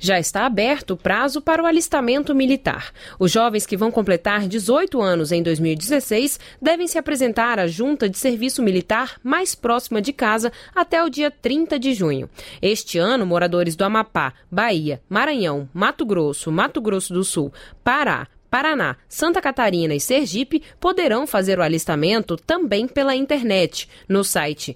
Já está aberto o prazo para o alistamento militar. Os jovens que vão completar 18 anos em 2016 devem se apresentar à Junta de Serviço Militar mais próxima de casa até o dia 30 de junho. Este ano, moradores do Amapá, Bahia, Maranhão, Mato Grosso do Sul, Pará, Paraná, Santa Catarina e Sergipe poderão fazer o alistamento também pela internet, no site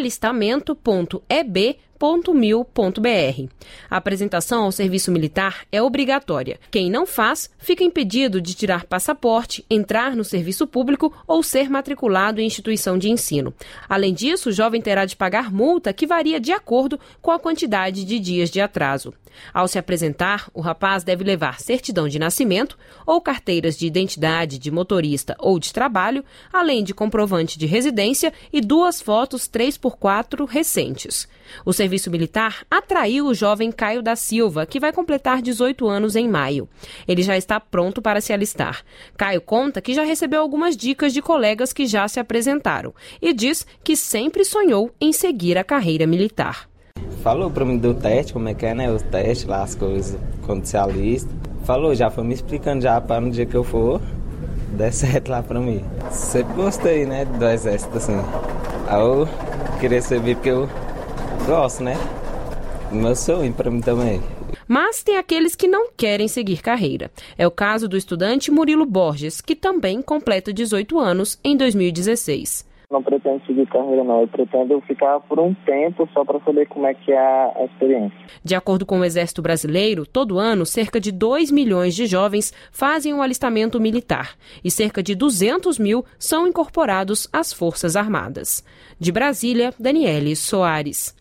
alistamento.eb.mil.br. A apresentação ao serviço militar é obrigatória. Quem não faz, fica impedido de tirar passaporte, entrar no serviço público ou ser matriculado em instituição de ensino. Além disso, o jovem terá de pagar multa que varia de acordo com a quantidade de dias de atraso. Ao se apresentar, o rapaz deve levar certidão de nascimento ou carteiras de identidade de motorista ou de trabalho, além de comprovante de residência e 2 fotos 3x4 recentes. O serviço militar atraiu o jovem Caio da Silva, que vai completar 18 anos em maio. Ele já está pronto para se alistar. Caio conta que já recebeu algumas dicas de colegas que já se apresentaram e diz que sempre sonhou em seguir a carreira militar. Falou pra mim do teste, como é que é, né? Os testes lá, as coisas, quando se alista. Falou, já foi me explicando já para no dia que eu for, der certo lá pra mim. Sempre gostei, né, do exército, assim. Aí eu queria servir porque eu gosto, né? Meu sonho pra mim também. Mas tem aqueles que não querem seguir carreira. É o caso do estudante Murilo Borges, que também completa 18 anos em 2016. Não pretendo seguir carreira, não. Eu pretendo ficar por um tempo só para saber como é que é a experiência. De acordo com o Exército Brasileiro, todo ano, cerca de 2 milhões de jovens fazem um alistamento militar e cerca de 200 mil são incorporados às Forças Armadas. De Brasília, Daniele Soares.